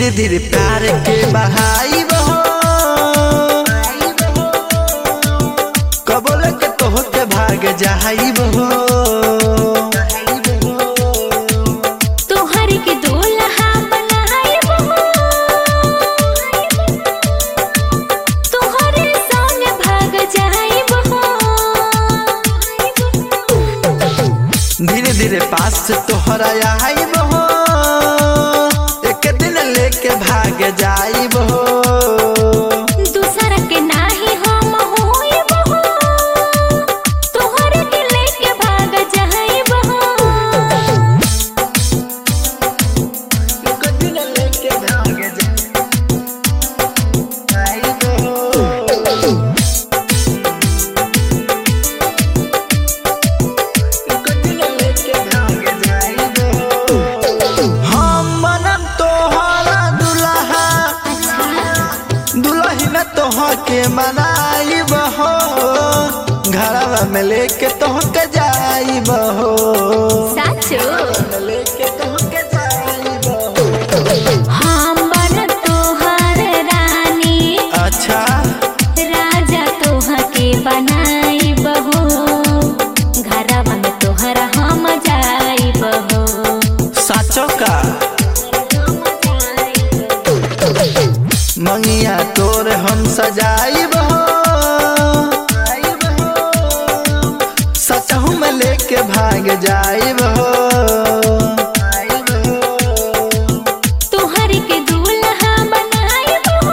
धीरे धीरे प्यार के बहाई बहो कबोल के तोहके भाग जाई बहो तोहर के दूल्हा बनाई बहो तोहरे संग भाग जाई बहो धीरे धीरे पास तोहरा आई बहो एक दिन लेके भाग जाई बहो दूसर के नाही हम होई बहो तोहर के लेके भाग जाई बहो एक दिन लेके भाग जाई बहो के मनाई बहो घरवा में लेके तोहके जाई बहो साचो लेके तोहके जाई बहो हम बन तोहर रानी अच्छा राजा तोहके बनाई बहो घरवा में तोहरा हम जाई बहो साचो का मंगिया तोर हम सजाई बहो सचहू में लेके भाग जाई बहो तोहर के दूल्हा बनाई बहो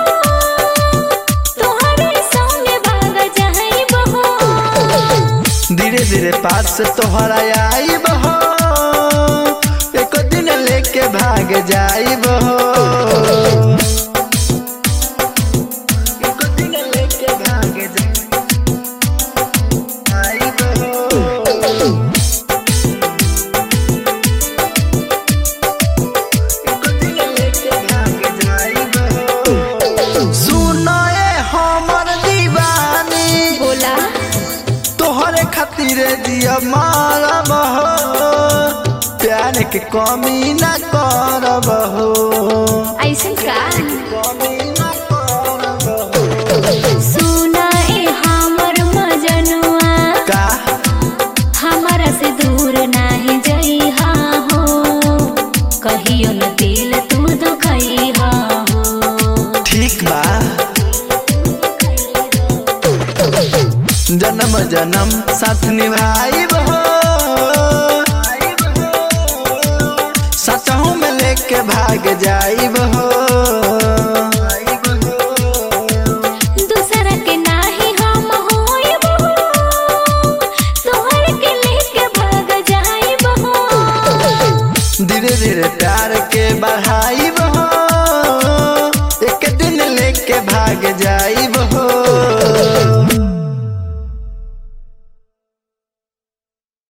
तोहरे संग भाग जाई बहो धीरे धीरे पास तोहरा आई बहो एक दिन लेके भाग जाई बहो खातिर दिया मारा बहो प्यार के कमी न करब हो ऐसन का सुनाए हमर मजनुआ का हमरा से दूर नाही जइहा हो कहियो न दिल तू दुखइहा हो ठीक बा जन्म जन्म साथ निभाई बहो सचहू में लेके भाग जाई बहो दूसर के नाही हम होई बहो तोहर के लेके भाग जाई बहो धीरे धीरे प्यार के बढ़ाई